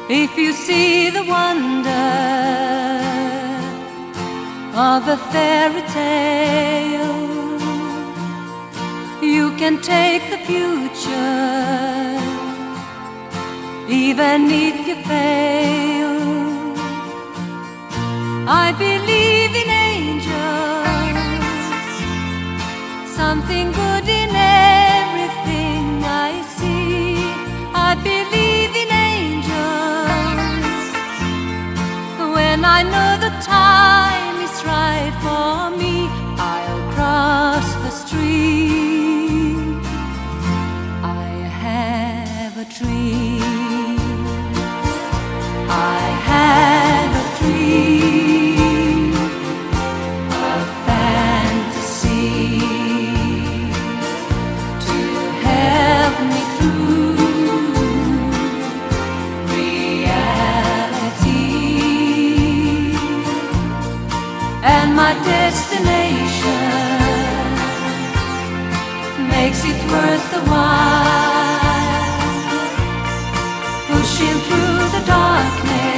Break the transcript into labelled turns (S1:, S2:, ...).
S1: If you see the wonder of a fairy tale, you can take the future, even if you fail. I believe in angels, something good in everything I see. I believe in angels when I know the time is right for me. I'll cross the street. I have a dream. I have a dream, a fantasy to help me through reality. And my destination makes it worth the while, pushing through the darkness